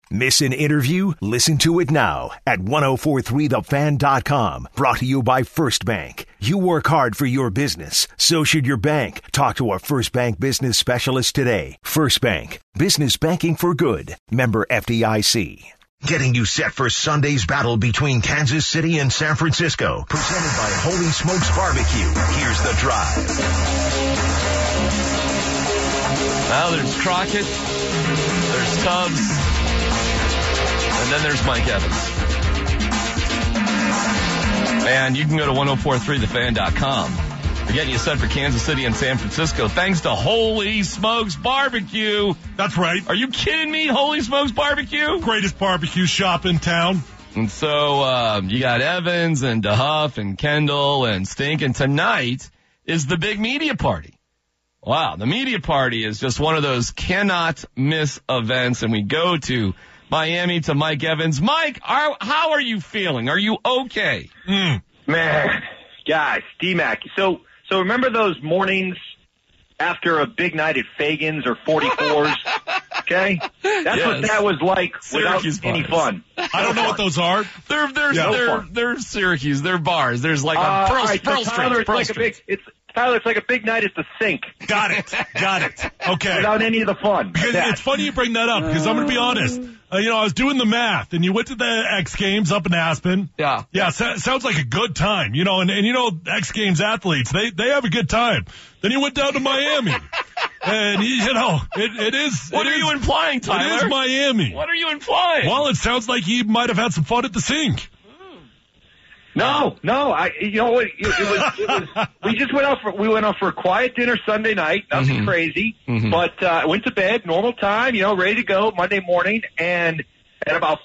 Miss an interview? Listen to it now at 1043thefan.com. Brought to you by First Bank. You work hard for your business. So should your bank. Talk to a First Bank business specialist today. First Bank. Business banking for good. Member FDIC. Getting you set for Sunday's battle between Kansas City and San Francisco. Presented by Holy Smokes Barbecue. Here's the drive. Now there's Crockett. There's Tubbs. And then there's Mike Evans. And you can go to 1043thefan.com. We're getting you set for Kansas City and San Francisco thanks to Holy Smokes Barbecue. That's right. Are you kidding me? Holy Smokes Barbecue? Greatest barbecue shop in town. And so you got Evans and DeHuff and Kendall and Stink. And tonight is the big media party. Wow, the media party is just one of those cannot miss events. And we go to Miami to Mike Evans. Mike, how are you feeling? Are you okay? Man, guys, D-Mac. So remember those mornings after a big night at Fagan's or 44's? Okay? That's what that was like Syracuse without any bars. fun. I don't know what those are. They're Syracuse. They're bars. There's like a Pearl Street. Tyler, it's like a big night at the Sink. Got it. Okay. Without any of the fun. Because it's funny you bring that up, because I'm going to be honest. I was doing the math, and you went to the X Games up in Aspen. Yeah. Yeah, sounds like a good time, and X Games athletes, they have a good time. Then you went down to Miami. And, it is. What are you implying, Tyler? It is Miami. What are you implying? Well, it sounds like you might have had some fun at the Sink. No. It was. We just went out for a quiet dinner Sunday night. Nothing crazy, but went to bed normal time. Ready to go Monday morning, and at about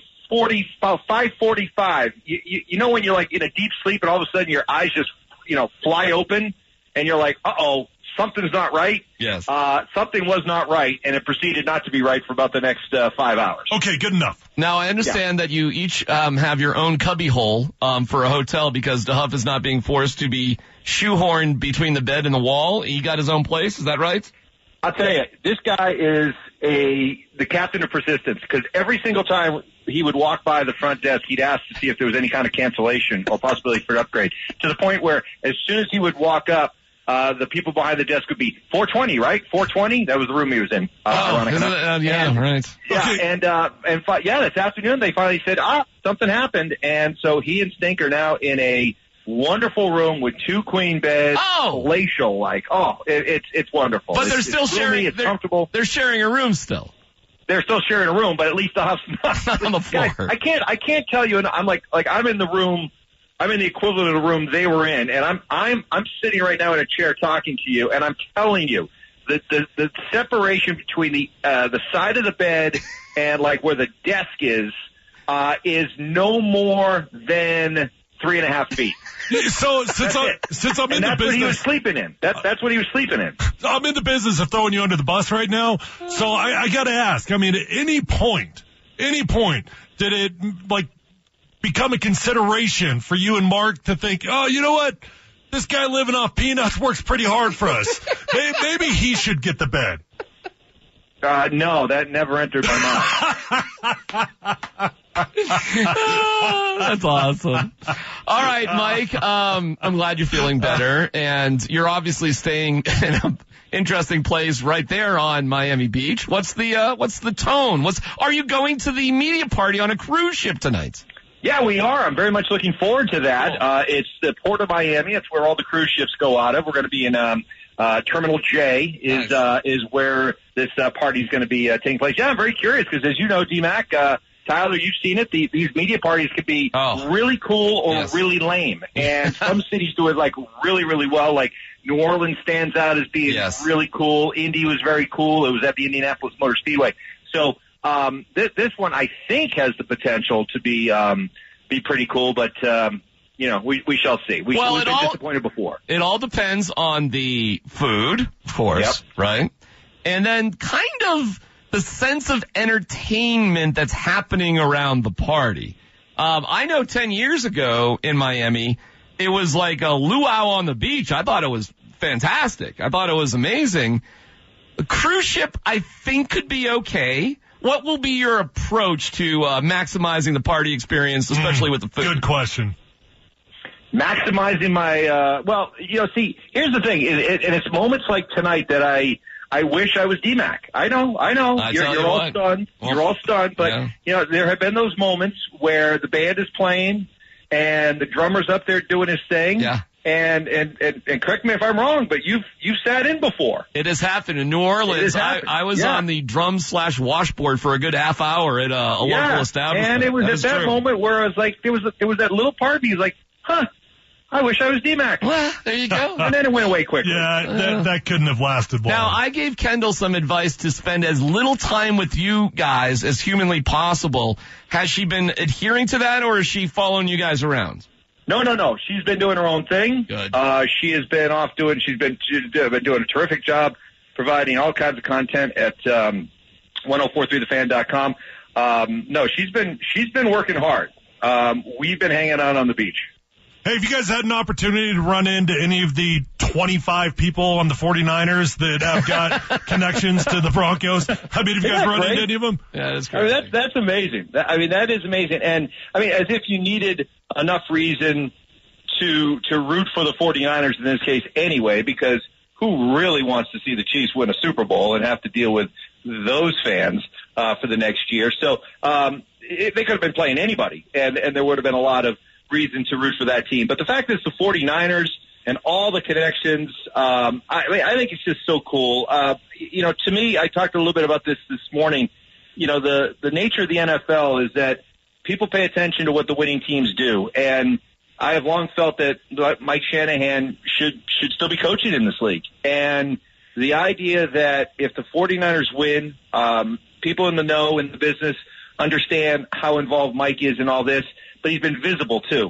5:45. You know when you're like in a deep sleep, and all of a sudden your eyes just fly open, and you're like, uh-oh, something's not right. Yes. Something was not right, and it proceeded not to be right for about the next 5 hours. Okay, good enough. Now, I understand that you each have your own cubby hole for a hotel because DeHuff is not being forced to be shoehorned between the bed and the wall. He got his own place. Is that right? I'll tell you, this guy is the captain of persistence, because every single time he would walk by the front desk, he'd ask to see if there was any kind of cancellation or possibility for an upgrade, to the point where as soon as he would walk up, the people behind the desk would be 420, right? 420. That was the room he was in. Right. This afternoon they finally said, something happened, and so he and Stink are now in a wonderful room with 2 queen beds, palatial, it's wonderful. But they're still sharing. It's comfortable. They're sharing a room still. They're still sharing a room, but at least they'll have some on the floor. Guys, I can't tell you. And I'm like I'm in the room. I'm in the equivalent of the room they were in, and I'm sitting right now in a chair talking to you, and I'm telling you that the separation between the side of the bed and like where the desk is no more than 3.5 feet. So since I'm in the that's business, what he was sleeping in. That's what he was sleeping in. I'm in the business of throwing you under the bus right now. So I got to ask. I mean, at any point, did it become a consideration for you and Mark to think, oh, you know what? This guy living off peanuts works pretty hard for us. Maybe he should get the bed. No, that never entered my mind. That's awesome. All right, Mike, I'm glad you're feeling better, and you're obviously staying in an interesting place right there on Miami Beach. What's the tone? Are you going to the media party on a cruise ship tonight? Yeah, we are. I'm very much looking forward to that. Cool. It's the Port of Miami. It's where all the cruise ships go out of. We're going to be in Terminal J is where this party is going to be taking place. Yeah, I'm very curious because, as you know, D-Mac, Tyler, you've seen it. These media parties could be really cool or really lame. And some cities do it, really, really well. Like New Orleans stands out as being really cool. Indy was very cool. It was at the Indianapolis Motor Speedway. So this one, I think, has the potential to be pretty cool. But, we shall see. We've been disappointed before. It all depends on the food, of course, right? And then kind of the sense of entertainment that's happening around the party. I know 10 years ago in Miami, it was like a luau on the beach. I thought it was fantastic. I thought it was amazing. A cruise ship, I think, could be okay. what will be your approach to maximizing the party experience, especially with the food? Good question. Maximizing my, see, here's the thing, and it's moments like tonight that I wish I was D-Mac. I know. You're all stunned. Well, you're all stunned, but yeah. There have been those moments where the band is playing and the drummer's up there doing his thing. Yeah. And correct me if I'm wrong, but you've sat in before. It has happened in New Orleans. I was on the drum/washboard for a good half hour at a local establishment. And it was at that moment where I was like, there was that little part of me was like, I wish I was D-Mac. Well, there you go. And then it went away quickly. Yeah, that couldn't have lasted long. Now, I gave Kendall some advice to spend as little time with you guys as humanly possible. Has she been adhering to that, or is she following you guys around? No. She's been doing her own thing. Good. She has been she's been doing a terrific job providing all kinds of content at 1043thefan.com. No, she's been working hard. We've been hanging out on the beach. Hey, have you guys had an opportunity to run into any of the 25 people on the 49ers that have got connections to the Broncos? I mean, have you guys run into any of them? Yeah, that's great. That's amazing. That is amazing. And, as if you needed enough reason to root for the 49ers in this case anyway, because who really wants to see the Chiefs win a Super Bowl and have to deal with those fans for the next year? So they could have been playing anybody, and there would have been a lot of reason to root for that team. But the fact is the 49ers and all the connections, I think it's just so cool. To me, I talked a little bit about this morning. The nature of the NFL is that people pay attention to what the winning teams do. And I have long felt that Mike Shanahan should still be coaching in this league. And the idea that if the 49ers win, people in the know, in the business, understand how involved Mike is in all this. But he's been visible too.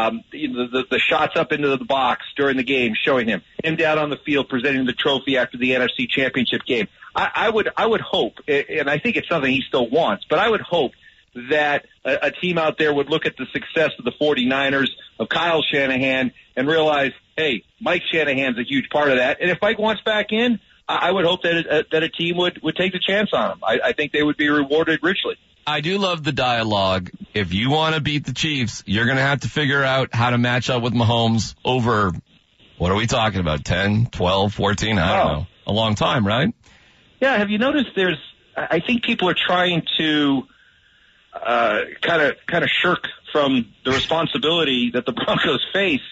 The shots up into the box during the game, showing him down on the field presenting the trophy after the NFC Championship game. I would hope, and I think it's something he still wants, but I would hope that a team out there would look at the success of the 49ers, of Kyle Shanahan, and realize, hey, Mike Shanahan's a huge part of that. And if Mike wants back in, I would hope that a team would take the chance on him. I think they would be rewarded richly. I do love the dialogue. If you want to beat the Chiefs, you're going to have to figure out how to match up with Mahomes over, what are we talking about, 10, 12, 14? I don't know. A long time, right? Yeah, have you noticed I think people are trying to kind of shirk from the responsibility that the Broncos face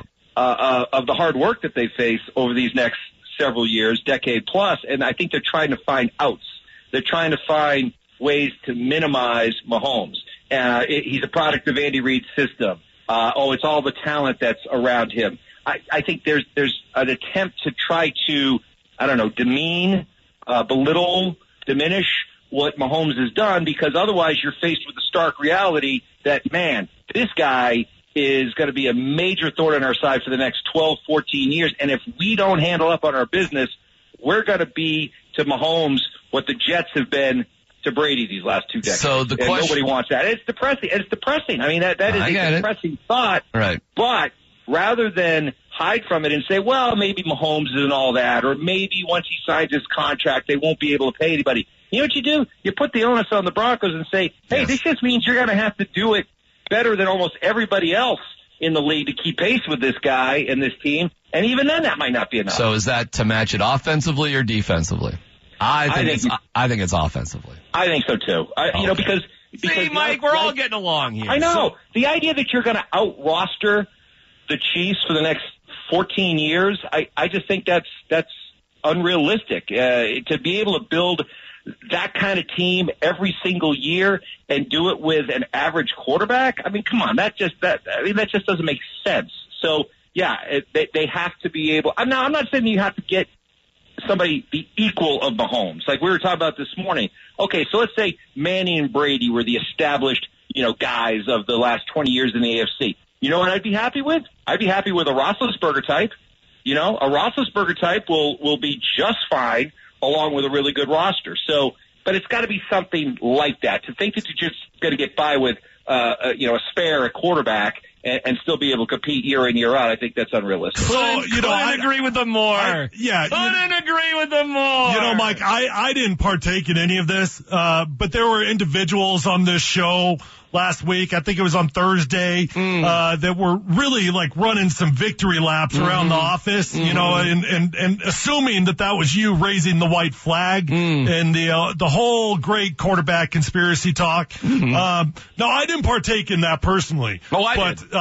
of the hard work that they face over these next several years, decade plus, and I think they're trying to find outs. They're trying to find ways to minimize Mahomes. He's a product of Andy Reid's system. It's all the talent that's around him. I think there's an attempt to try to, demean, belittle, diminish what Mahomes has done, because otherwise you're faced with the stark reality that, man, this guy is going to be a major thorn in our side for the next 12, 14 years. And if we don't handle up on our business, we're going to be to Mahomes what the Jets have been to Brady these last 2 decades. So the question, nobody wants that. It's depressing. I mean, that is a depressing thought. Right. But rather than hide from it and say, well, maybe Mahomes isn't all that, or maybe once he signs his contract, they won't be able to pay anybody. You know what you do? You put the onus on the Broncos and say, hey, this just means you're going to have to do it better than almost everybody else in the league to keep pace with this guy and this team. And even then, that might not be enough. So is that to match it offensively or defensively? I think it's offensively. I think so too. Because see, Mike, we're all getting along here. I know. The idea that you're going to out-roster the Chiefs for the next 14 years, I just think that's unrealistic. To be able to build that kind of team every single year and do it with an average quarterback, I mean, come on, that just doesn't make sense. So, they have to be able. I'm not saying you have to get somebody the equal of Mahomes. Like we were talking about this morning. Okay, so let's say Manning and Brady were the established, guys of the last 20 years in the AFC. You know what I'd be happy with? I'd be happy with a Roethlisberger type. A Roethlisberger type will be just fine along with a really good roster. So, but it's got to be something like that. To think that you're just going to get by with, a quarterback and still be able to compete year in, year out. I think that's unrealistic. Couldn't agree with them more. Couldn't agree with them more. Mike, I didn't partake in any of this, but there were individuals on this show last week, I think it was on Thursday, that were really like running some victory laps around the office, and assuming that was you raising the white flag and the whole great quarterback conspiracy talk. No, I didn't partake in that personally. Oh, I did.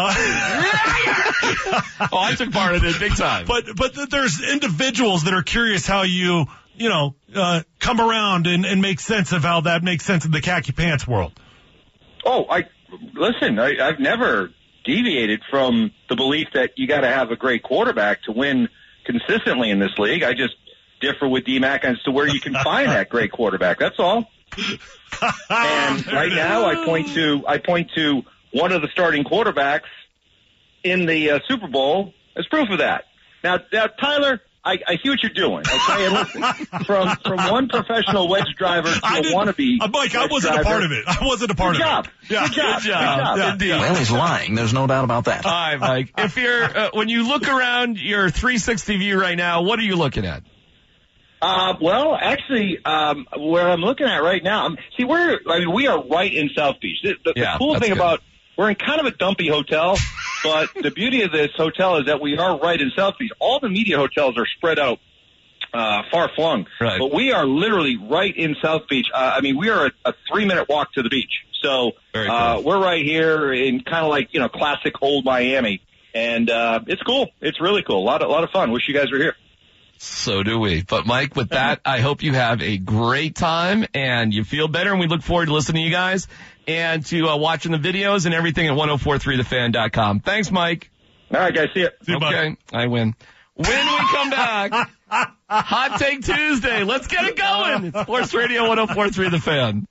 I took part in it big time. But there's individuals that are curious how you come around and make sense of how that makes sense in the khaki pants world. Oh, I've never deviated from the belief that you got to have a great quarterback to win consistently in this league. I just differ with DMAC as to where you can find that great quarterback. That's all. And right now, I point to one of the starting quarterbacks in the Super Bowl as proof of that. Now, Tyler, I see what you're doing. Okay, and listen, from one professional wedge driver to a wannabe. Mike, I wasn't a part of it. I wasn't a part of it. Good job. Yeah. Indeed. Well, he's lying. There's no doubt about that. All right, Mike. If you're when you look around your 360 view right now, what are you looking at? Well, actually, where I'm looking at right now, we are right in South Beach. The cool thing about we're in kind of a dumpy hotel, but the beauty of this hotel is that we are right in South Beach. All the media hotels are spread out, far flung, right. But we are literally right in South Beach. We are a 3-minute walk to the beach. So, cool. We're right here in kind of like, classic old Miami. And, it's cool. It's really cool. A lot of fun. Wish you guys were here. So do we. But Mike, with that, I hope you have a great time and you feel better. And we look forward to listening to you guys and to watching the videos and everything at 1043thefan.com. Thanks, Mike. All right, guys. See you. Okay, I win. When we come back, Hot Take Tuesday. Let's get it going. It's Sports Radio 1043 The Fan.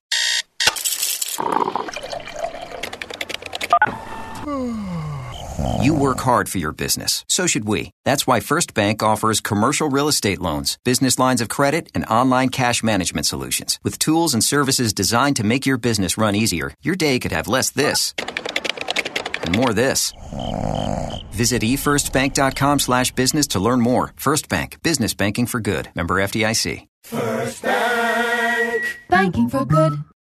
You work hard for your business. So should we. That's why First Bank offers commercial real estate loans, business lines of credit, and online cash management solutions. With tools and services designed to make your business run easier, your day could have less this and more this. Visit efirstbank.com/business to learn more. First Bank. Business banking for good. Member FDIC. First Bank. Banking for good.